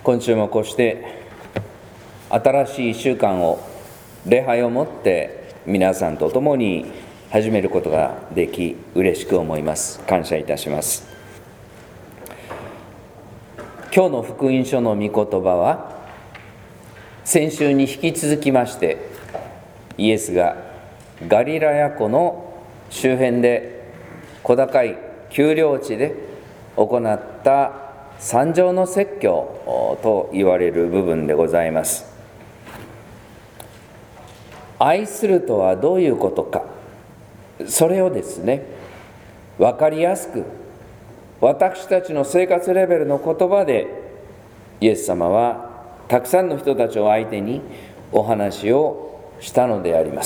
今週もこうして新しい1週間を礼拝をもって皆さんと共に始めることができ嬉しく思います。感謝いたします。今日の福音書の御言葉は先週に引き続きまして、イエスがガリラヤ湖の周辺で小高い丘陵地で行った山上の説教と言われる部分でございます。愛するとはどういうことか、それをですね、分かりやすく私たちの生活レベルの言葉でイエス様はたくさんの人たちを相手にお話をしたのであります。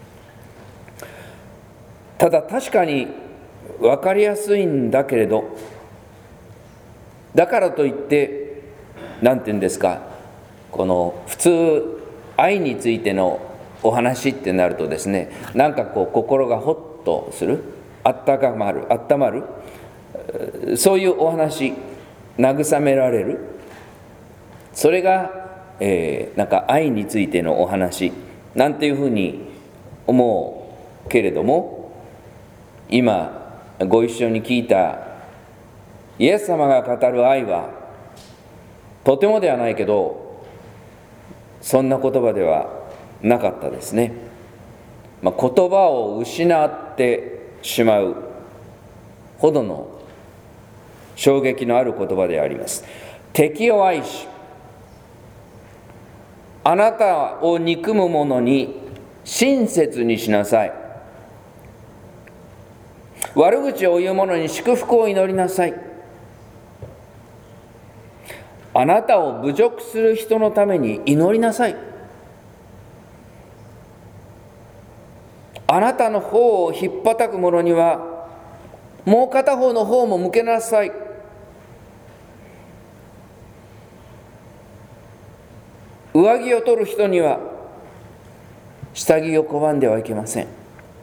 ただ確かに分かりやすいんだけれど、だからといって何て言うんですか、この普通愛についてのお話ってなるとですね、なんかこう心がホッとする、温まる、そういうお話、慰められる、それが、なんか愛についてのお話なんていうふうに思うけれども、今ご一緒に聞いたイエス様が語る愛はとてもではないけどそんな言葉ではなかったですね。言葉を失ってしまうほどの衝撃のある言葉であります。敵を愛し、あなたを憎む者に親切にしなさい。悪口を言う者に祝福を祈りなさい。あなたを侮辱する人のために祈りなさい。あなたの方をひっぱたく者にはもう片方の方も向けなさい。上着を取る人には下着を拒んではいけません。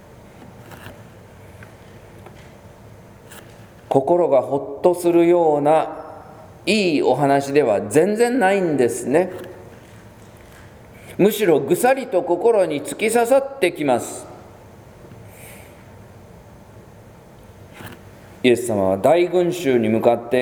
心がほっとするようないいお話では全然ないんですね。むしろぐさりと心に突き刺さってきます。イエス様は大群衆に向かって、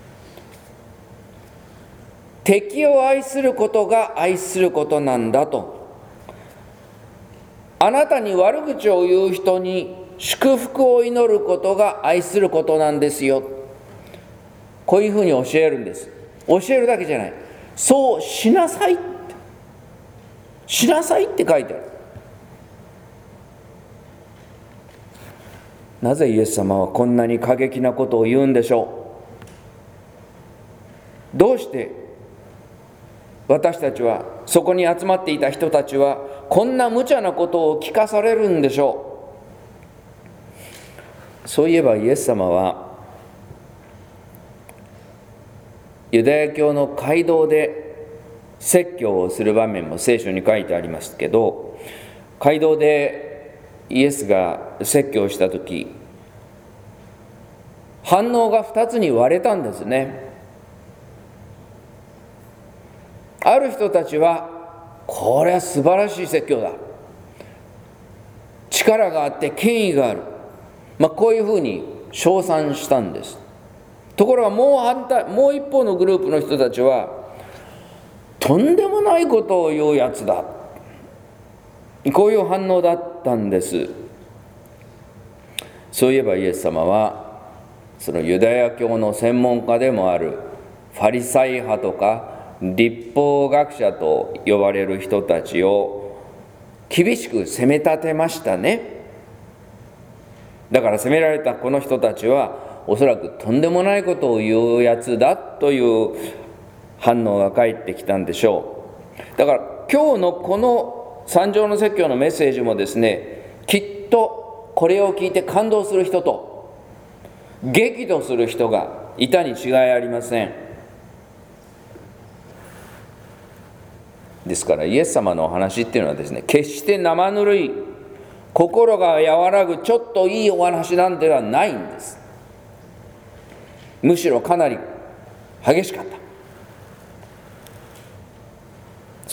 敵を愛することが愛することなんだと、あなたに悪口を言う人に祝福を祈ることが愛することなんですよ、こういうふうに教えるんです。教えるだけじゃない、そうしなさいって、しなさいって書いてある。なぜイエス様はこんなに過激なことを言うんでしょう。どうして私たちは、そこに集まっていた人たちはこんな無茶なことを聞かされるんでしょう。そういえばイエス様はユダヤ教の街道で説教をする場面も聖書に書いてありますけど、街道でイエスが説教したとき、反応が2つに割れたんですね。ある人たちは、これは素晴らしい説教だ、力があって権威がある、こういうふうに称賛したんです。ところがもう一方のグループの人たちは、とんでもないことを言うやつだ、こういう反応だったんです。そういえばイエス様はそのユダヤ教の専門家でもあるファリサイ派とか律法学者と呼ばれる人たちを厳しく責め立てましたね。だから責められたこの人たちはおそらくとんでもないことを言うやつだという反応が返ってきたんでしょう。だから今日のこの山上の説教のメッセージもですね、きっとこれを聞いて感動する人と激怒する人がいたに違いありません。ですからイエス様のお話っていうのはですね、決して生ぬるい、心が和らぐちょっといいお話なんではないんです。むしろかなり激しかった。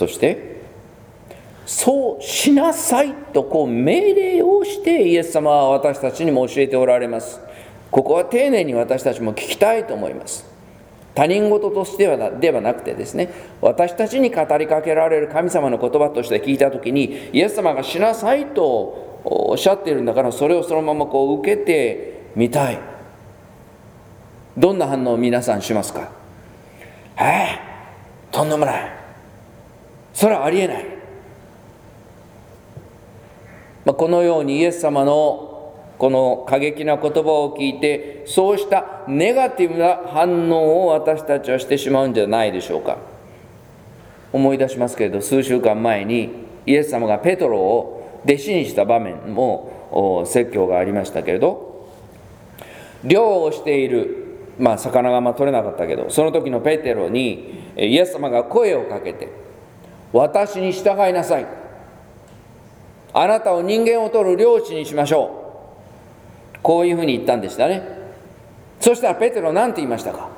そしてそうしなさいと命令をしてイエス様は私たちにも教えておられます。ここは丁寧に私たちも聞きたいと思います。他人事としてではなくてですね、私たちに語りかけられる神様の言葉として聞いたときに、イエス様がしなさいとおっしゃっているんだから、それをそのまま受けてみたい。どんな反応を皆さんしますか？とんでもない、それはありえない。このようにイエス様のこの過激な言葉を聞いて、そうしたネガティブな反応を私たちはしてしまうんじゃないでしょうか。思い出しますけれど、数週間前にイエス様がペトロを弟子にした場面も説教がありましたけれど、漁をしている、魚が取れなかったけど、その時のペテロにイエス様が声をかけて、私に従いなさい、あなたを人間を取る漁師にしましょう、こういうふうに言ったんでしたね。そしたらペテロ何て言いましたか？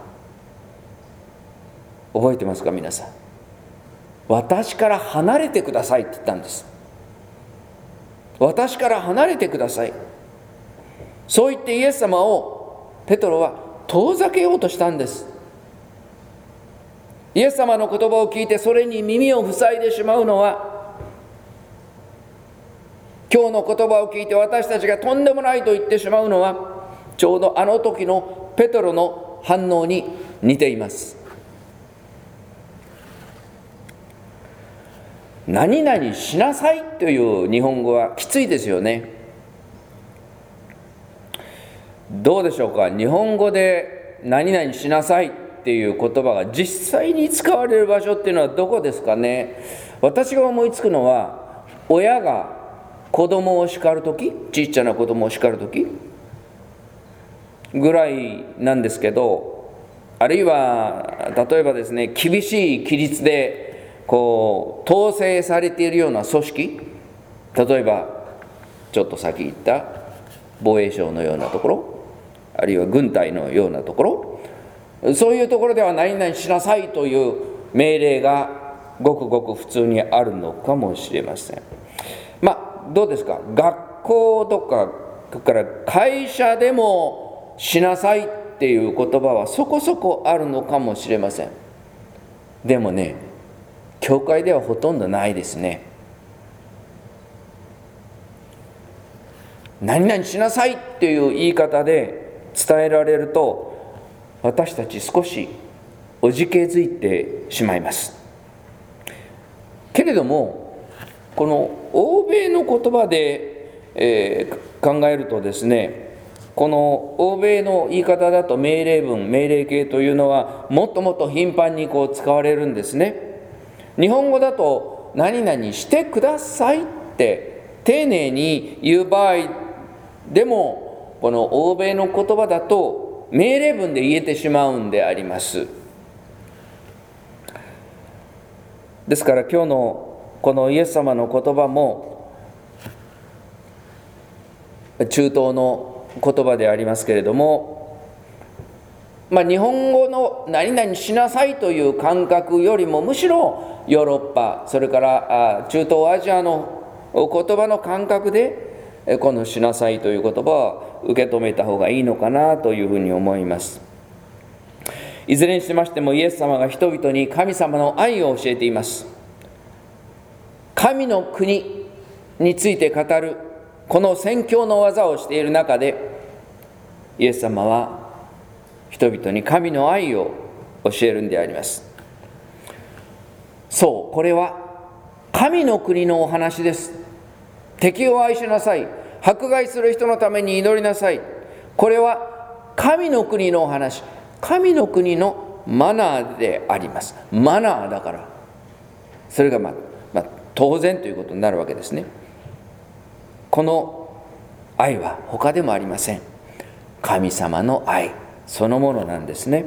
覚えてますか皆さん？私から離れてくださいって言ったんです。私から離れてください。そう言ってイエス様をペテロは遠ざけようとしたんです。イエス様の言葉を聞いてそれに耳を塞いでしまうのは、今日の言葉を聞いて私たちがとんでもないと言ってしまうのは、ちょうどあの時のペテロの反応に似ています。何々しなさいという日本語はきついですよね。どうでしょうか？日本語で何々しなさいっていう言葉が実際に使われる場所っていうのはどこですかね。私が思いつくのは、親が子供を叱るとき、ちっちゃな子供を叱るときぐらいなんですけど、あるいは例えばですね、厳しい規律で統制されているような組織、例えばちょっと先言った防衛省のようなところ、あるいは軍隊のようなところ、そういうところでは何々しなさいという命令がごくごく普通にあるのかもしれません。どうですか？学校とか、それから会社でもしなさいっていう言葉はそこそこあるのかもしれません。でもね、教会ではほとんどないですね。何々しなさいっていう言い方で伝えられると、私たち少しおじけづいてしまいます。けれども、この欧米の言葉で、考えるとですね、この欧米の言い方だと命令文、命令形というのはもっともっと頻繁に使われるんですね。日本語だと何々してくださいって丁寧に言う場合でも、この欧米の言葉だと命令文で言えてしまうんであります。ですから今日のこのイエス様の言葉も中東の言葉でありますけれども、日本語の何々しなさいという感覚よりも、むしろヨーロッパ、それから中東アジアの言葉の感覚でこのしなさいという言葉を受け止めた方がいいのかなというふうに思います。いずれにしましてもイエス様が人々に神様の愛を教えています。神の国について語るこの宣教の技をしている中で、イエス様は人々に神の愛を教えるんであります。そう、これは神の国のお話です。敵を愛しなさい、迫害する人のために祈りなさい。これは神の国のお話、神の国のマナーであります。マナーだから、それが当然ということになるわけですね。この愛は他でもありません。神様の愛そのものなんですね。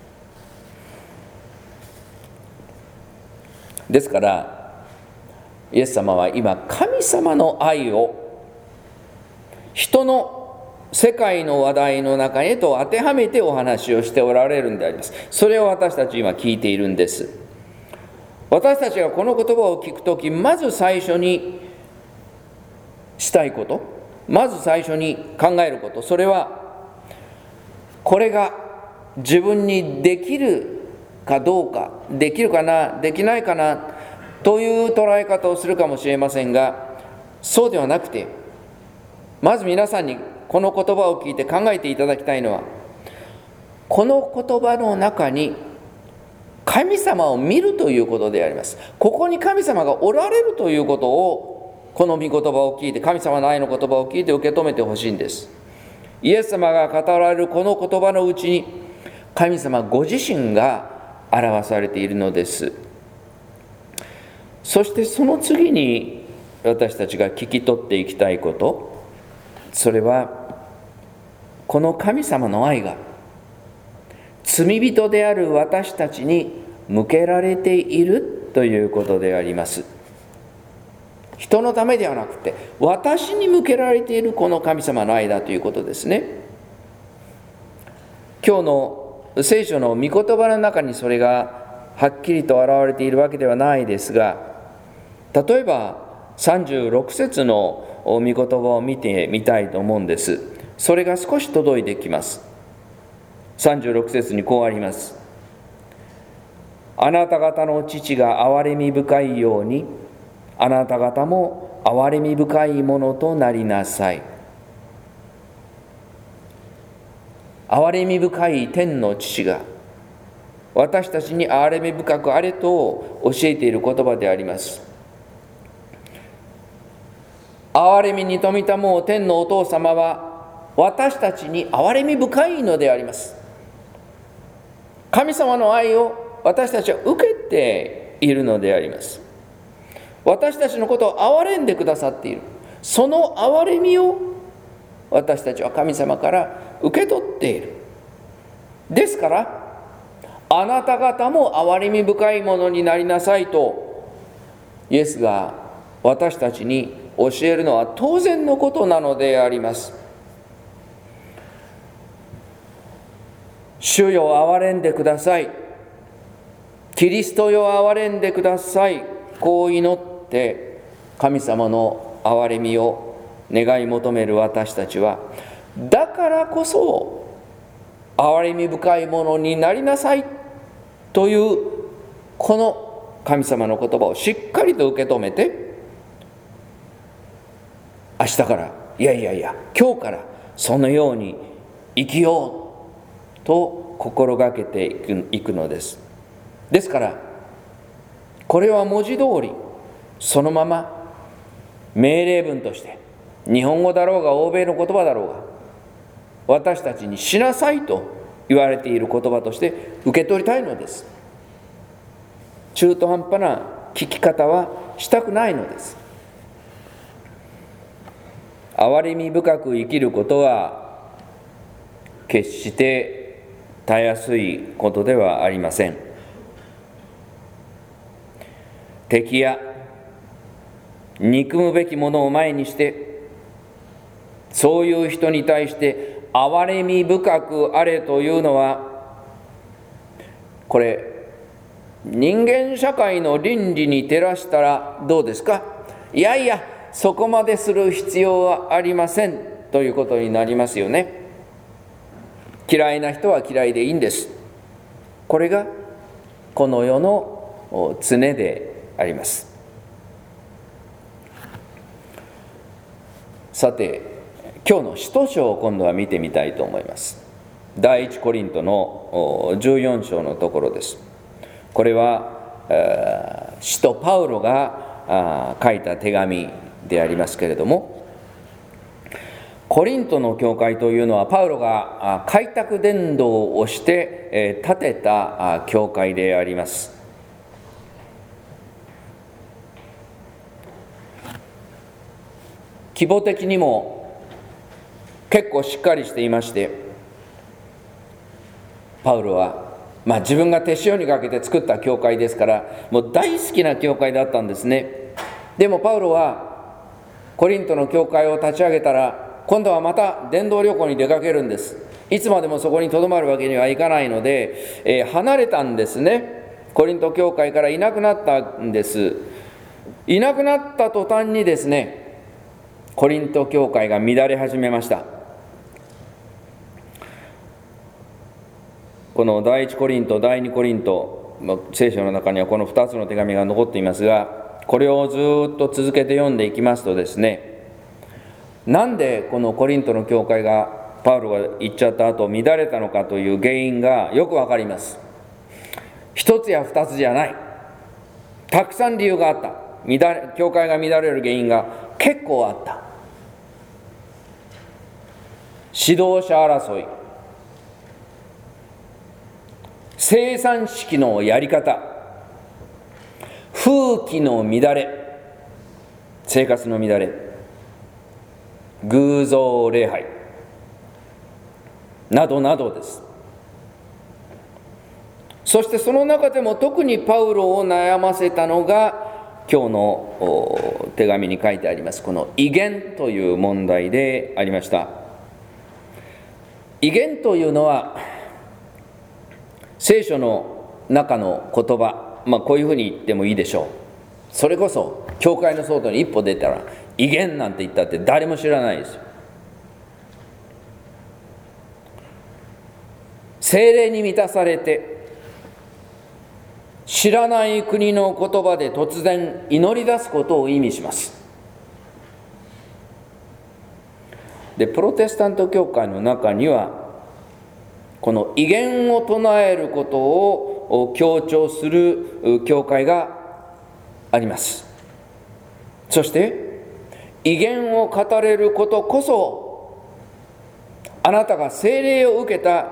ですからイエス様は今、神様の愛を人の世界の話題の中へと当てはめてお話をしておられるんであります。それを私たち今聞いているんです。 私たちがこの言葉を聞くとき、まず最初にしたいこと、まず最初に考えること、それはこれが自分にできるかどうか、できるかな、できないかなという捉え方をするかもしれませんが、そうではなくて、まず皆さんにこの言葉を聞いて考えていただきたいのは、この言葉の中に神様を見るということであります。ここに神様がおられるということを、この御言葉を聞いて、神様の愛の言葉を聞いて受け止めてほしいんです。イエス様が語られるこの言葉のうちに、神様ご自身が表されているのです。そしてその次に私たちが聞き取っていきたいこと、それはこの神様の愛が罪人である私たちに向けられているということであります。人のためではなくて、私に向けられているこの神様の愛だということですね。今日の聖書の御言葉の中にそれがはっきりと現れているわけではないですが、例えば36節の御言葉を見てみたいと思うんです。それが少し届いてきます。36節にこうあります。あなた方の父が憐れみ深いように、あなた方も憐れみ深いものとなりなさい。憐れみ深い天の父が私たちに憐れみ深くあれと教えている言葉であります。憐れみに富みたもう天のお父様は私たちに憐れみ深いのであります。神様の愛を私たちは受けているのであります。私たちのことを憐れんでくださっている。その憐れみを私たちは神様から受け取っている。ですから、あなた方も憐れみ深いものになりなさいと、イエスが私たちに教えるのは当然のことなのであります。主よ憐れんでください。キリストよ憐れんでください。こう祈って神様の憐れみを願い求める私たちは、だからこそ憐れみ深いものになりなさいというこの神様の言葉をしっかりと受け止めて、明日から今日からそのように生きようと心がけていくのです。ですからこれは文字通りそのまま命令文として、日本語だろうが欧米の言葉だろうが、私たちにしなさいと言われている言葉として受け取りたいのです。中途半端な聞き方はしたくないのです。憐れみ深く生きることは決してたやすいことではありません。敵や憎むべきものを前にして、そういう人に対して憐れみ深くあれというのは、これ人間社会の倫理に照らしたらどうですか。そこまでする必要はありませんということになりますよね。嫌いな人は嫌いでいいんです。これがこの世の常であります。さて、今日の使徒書を今度は見てみたいと思います。第一コリントの14章のところです。これは使徒パウロが書いた手紙でありますけれども、コリントの教会というのはパウロが開拓伝道をして建てた教会であります。規模的にも結構しっかりしていまして、パウロは自分が手塩にかけて作った教会ですから、もう大好きな教会だったんですね。でもパウロはコリントの教会を立ち上げたら、今度はまた伝道旅行に出かけるんです。いつまでもそこにとどまるわけにはいかないので、離れたんですね。 コリント教会からいなくなったんです。いなくなった途端にですね、コリント教会が乱れ始めました。この第一コリント、第二コリント、聖書の中にはこの2つの手紙が残っていますが、これをずっと続けて読んでいきますとですね、なんでこのコリントの教会がパウロが行っちゃった後乱れたのかという原因がよくわかります。一つや二つじゃない。たくさん理由があった。教会が乱れる原因が結構あった。指導者争い、生産式のやり方、風紀の乱れ、生活の乱れ、偶像礼拝などなどです。そしてその中でも特にパウロを悩ませたのが今日の手紙に書いてありますこの異言という問題でありました。異言というのは聖書の中の言葉、こういうふうに言ってもいいでしょう。それこそ教会の外に一歩出たら異言なんて言ったって誰も知らないですよ。聖霊に満たされて知らない国の言葉で突然祈り出すことを意味します。で、プロテスタント教会の中にはこの異言を唱えることを強調する教会があります。そして異言を語れることこそあなたが聖霊を受けた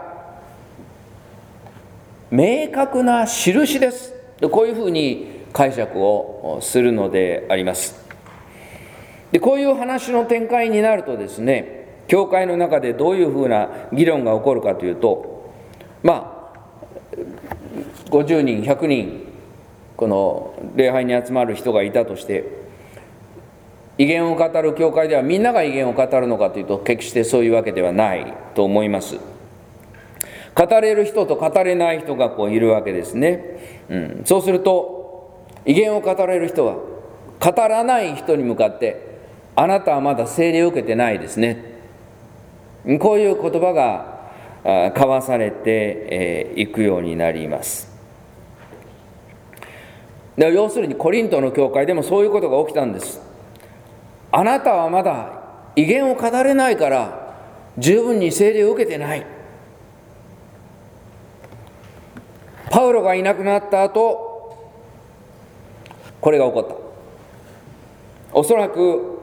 明確な印です。こういうふうに解釈をするのであります。で、こういう話の展開になるとですね、教会の中でどういうふうな議論が起こるかというと、50人100人この礼拝に集まる人がいたとして、異言を語る教会ではみんなが異言を語るのかというと決してそういうわけではないと思います。語れる人と語れない人がいるわけですね。そうすると異言を語れる人は語らない人に向かってあなたはまだ聖霊を受けてないですね、こういう言葉が交わされていくようになります。で、要するにコリントの教会でもそういうことが起きたんです。あなたはまだ異言を語れないから十分に聖霊を受けてない。パウロがいなくなった後、これが起こった。おそらく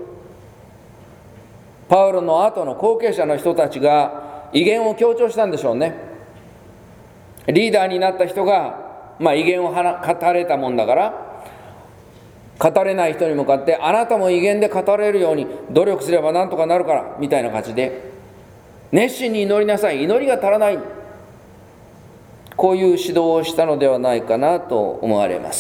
パウロの後の後継者の人たちが異言を強調したんでしょうね。リーダーになった人が、異言を語れたもんだから語れない人に向かってあなたも異言で語れるように努力すればなんとかなるからみたいな感じで熱心に祈りなさい、祈りが足らない、こういう指導をしたのではないかなと思われます。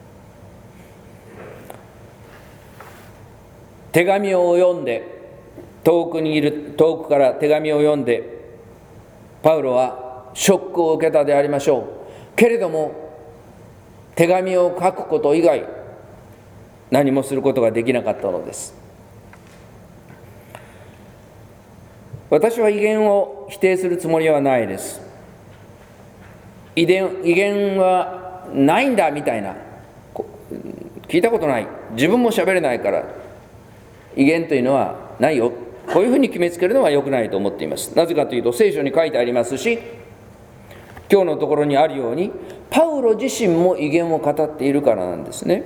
手紙を読んで、遠くから手紙を読んでパウロはショックを受けたでありましょう。けれども手紙を書くこと以外何もすることができなかったのです。私は異言を否定するつもりはないです。異言はないんだみたいな、聞いたことない、自分も喋れないから異言というのはないよ、こういうふうに決めつけるのは良くないと思っています。なぜかというと聖書に書いてありますし、今日のところにあるようにパウロ自身も異言を語っているからなんですね。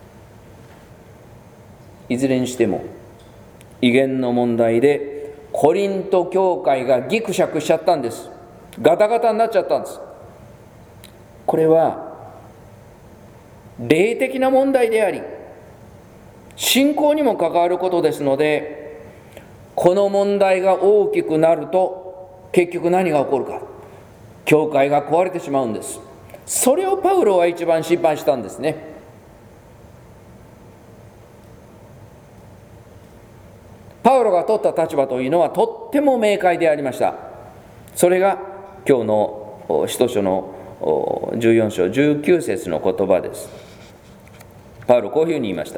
いずれにしても異言の問題でコリント教会がギクシャクしちゃったんです。ガタガタになっちゃったんです。これは霊的な問題であり信仰にも関わることですので、この問題が大きくなると結局何が起こるか、教会が壊れてしまうんです。それをパウロは一番心配したんですね。パウロが取った立場というのはとっても明快でありました。それが今日の使徒書の 14章19節の言葉です。パウロこういうふうに言いました。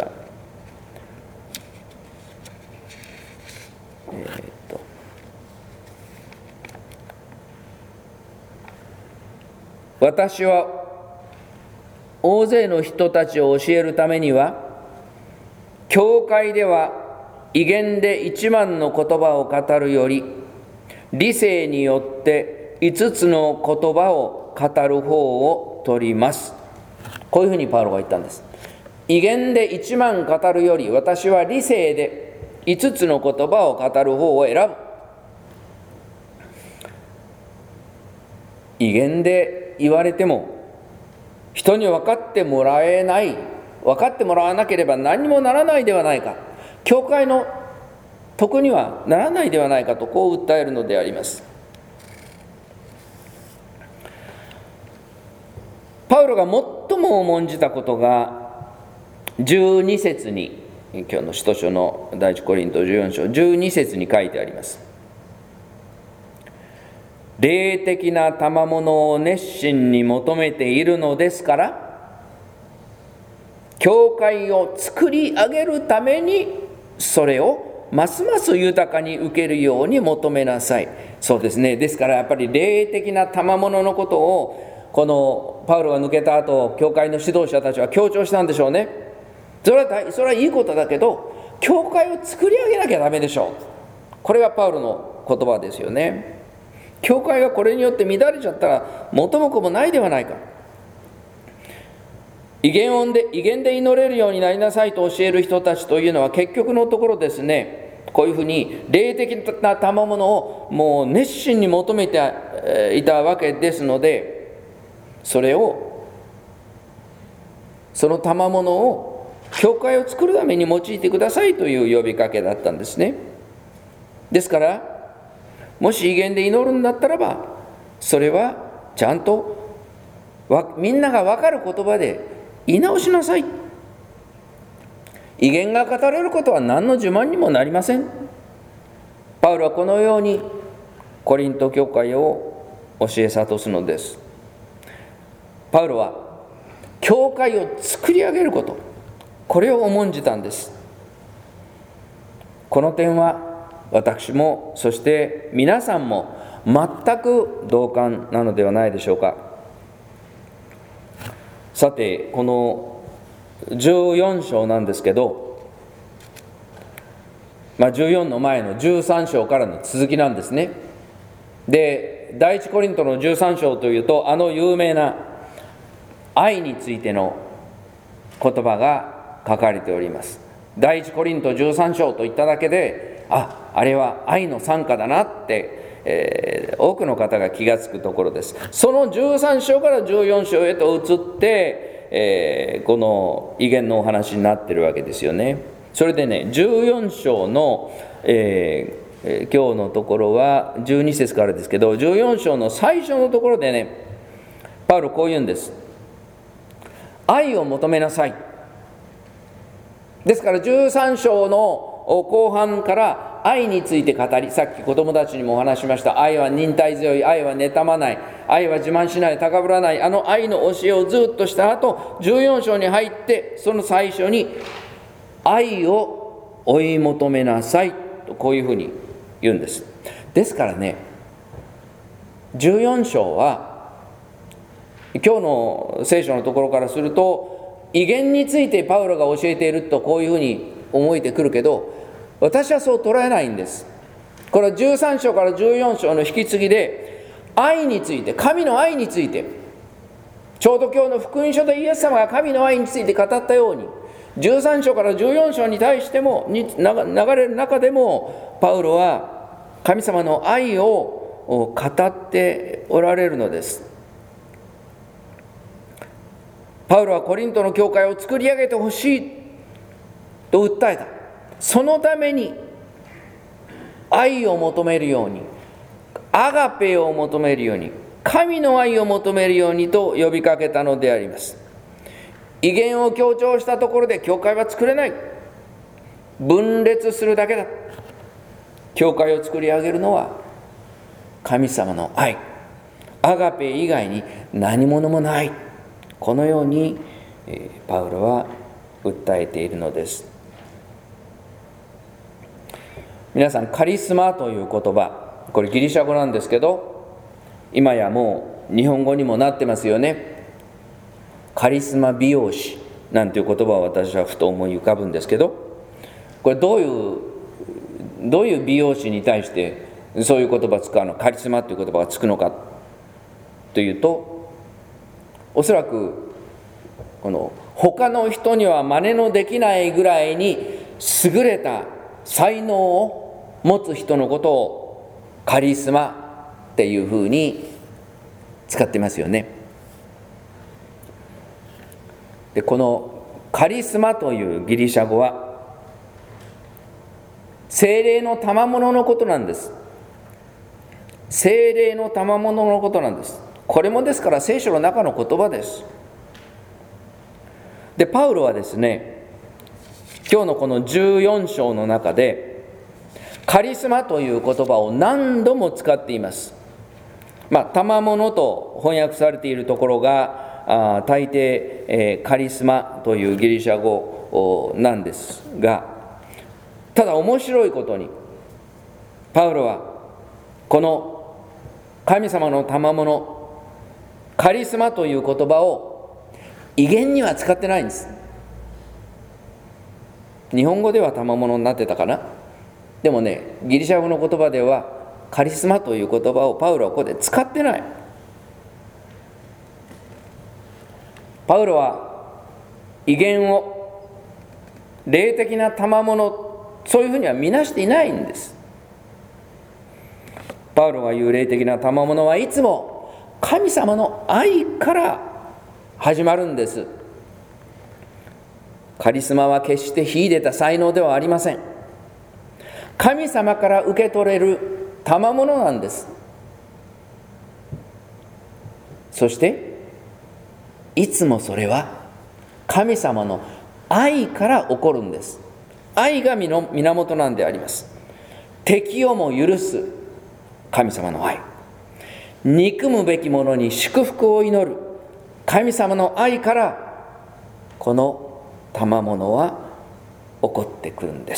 私は大勢の人たちを教えるためには、教会では異言で1万の言葉を語るより、理性によって5つの言葉を語る方を取ります。こういうふうにパウロが言ったんです。異言で1万語るより、私は理性で5つの言葉を語る方を選ぶ。異言で言われても人に分かってもらえない、分かってもらわなければ何にもならないではないか、教会の徳にはならないではないかと、こう訴えるのであります。パウロが最も重んじたことが12節に、今日の使徒書の第一コリント14章12節に書いてあります。霊的な賜物を熱心に求めているのですから、教会を作り上げるためにそれをますます豊かに受けるように求めなさい。そうですね。ですからやっぱり霊的な賜物のことを、このパウロが抜けた後、教会の指導者たちは強調したんでしょうね。それはいいことだけど、教会を作り上げなきゃダメでしょう。これがパウロの言葉ですよね。教会がこれによって乱れちゃったら元も子もないではないか。異言で祈れるようになりなさいと教える人たちというのは、結局のところですね、こういうふうに霊的な賜物をもう熱心に求めていたわけですので、その賜物を教会を作るために用いてくださいという呼びかけだったんですね。ですからもし異言で祈るんだったらば、それはちゃんとみんなが分かる言葉で言い直しなさい。異言が語れることは何の自慢にもなりません。パウロはこのようにコリント教会を教え諭すのです。パウロは教会を作り上げること、これを重んじたんです。この点は私も、そして皆さんも全く同感なのではないでしょうか。さて、この14章なんですけど、14の前の13章からの続きなんですね。で、第一コリントの13章というと、有名な愛についての言葉が書かれております。第一コリント13章といっただけで、あれは愛の賛歌だなって、多くの方が気がつくところです。その13章から14章へと移って、この異言のお話になっているわけですよね。それでね、14章の、今日のところは12節からですけど、14章の最初のところでね、パウロこう言うんです。愛を求めなさい。ですから13章の後半から愛について語り、さっき子供たちにもお話しました。愛は忍耐強い、愛は妬まない、愛は自慢しない、高ぶらない、愛の教えをずっとした後、14章に入って、その最初に愛を追い求めなさいと、こういうふうに言うんです。ですからね、14章は今日の聖書のところからすると、異言についてパウロが教えていると、こういうふうに思えてくるけど、私はそう捉えないんです。これは13章から14章の引き継ぎで、愛について、神の愛について、ちょうど今日の福音書でイエス様が神の愛について語ったように、13章から14章に対しても流れる中でも、パウロは神様の愛を語っておられるのです。パウロはコリントの教会を作り上げてほしいと訴えた。そのために愛を求めるように、アガペを求めるように、神の愛を求めるようにと呼びかけたのであります。異言を強調したところで教会は作れない。分裂するだけだ。教会を作り上げるのは神様の愛。 アガペ以外に何者もない、このようにパウロは訴えているのです。皆さん、カリスマという言葉、これギリシャ語なんですけど、今やもう日本語にもなってますよね。カリスマ美容師なんていう言葉を私はふと思い浮かぶんですけど、これどういう美容師に対してそういう言葉を使うの、カリスマという言葉がつくのかというと、おそらくこの他の人には真似のできないぐらいに優れた才能を持つ人のことをカリスマっていうふうに使ってますよね。で、このカリスマというギリシャ語は聖霊の賜物のことなんです。聖霊の賜物のことなんです。これもですから聖書の中の言葉です。で、パウロはですね、今日のこの14章の中でカリスマという言葉を何度も使っています。賜物と翻訳されているところが大抵、カリスマというギリシャ語なんですが、ただ面白いことにパウロはこの神様の賜物カリスマという言葉を威厳には使ってないんです。日本語では賜物になってたかな。でもね、ギリシャ語の言葉ではカリスマという言葉をパウロはここで使ってない。パウロは威厳を霊的な賜物、そういうふうには見なしていないんです。パウロが言う霊的な賜物はいつも神様の愛から始まるんです。カリスマは決して秀でた才能ではありません。神様から受け取れる賜物なんです。そしていつもそれは神様の愛から起こるんです。愛が源なんであります。敵をも許す神様の愛、憎むべきものに祝福を祈る神様の愛からこの賜物は起こってくるんです。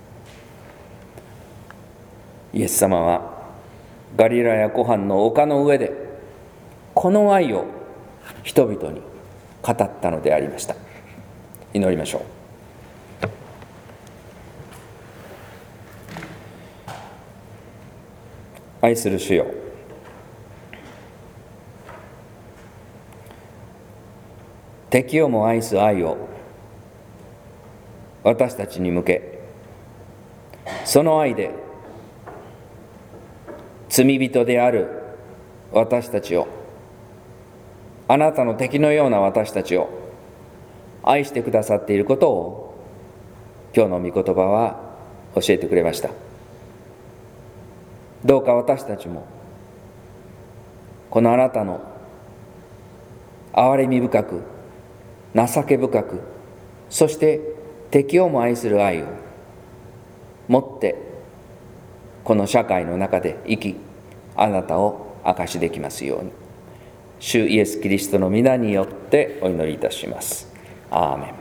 イエス様はガリラヤ湖畔の丘の上でこの愛を人々に語ったのでありました。祈りましょう。愛する主よ、敵をも愛す愛を私たちに向け、その愛で罪人である私たちを、あなたの敵のような私たちを愛してくださっていることを今日の御言葉は教えてくれました。どうか私たちもこのあなたの憐れみ深く、情け深く、そして敵をも愛する愛を持ってこの社会の中で生き、あなたを証しできますように、主イエス・キリストの皆によってお祈りいたします。アーメン。